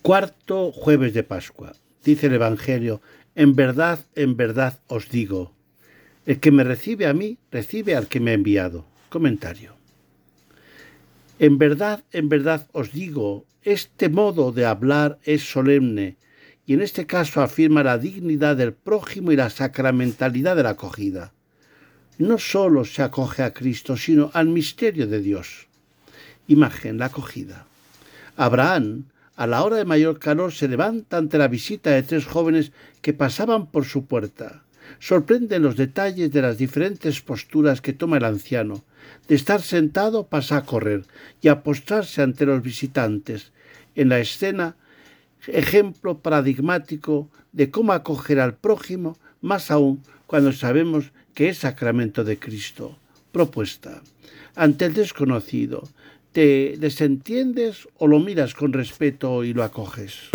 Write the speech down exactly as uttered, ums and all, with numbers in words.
Cuarto jueves de Pascua. Dice el Evangelio: en verdad, en verdad os digo, el que me recibe a mí, recibe al que me ha enviado. Comentario. En verdad, en verdad os digo, este modo de hablar es solemne y en este caso afirma la dignidad del prójimo y la sacramentalidad de la acogida. No solo se acoge a Cristo, sino al misterio de Dios. Imagen, la acogida. Abraham, a la hora de mayor calor, se levanta ante la visita de tres jóvenes que pasaban por su puerta. Sorprenden los detalles de las diferentes posturas que toma el anciano. De estar sentado pasa a correr y a postrarse ante los visitantes. En la escena, ejemplo paradigmático de cómo acoger al prójimo, más aún cuando sabemos que es sacramento de Cristo. Propuesta. Ante el desconocido, ¿te desentiendes o lo miras con respeto y lo acoges?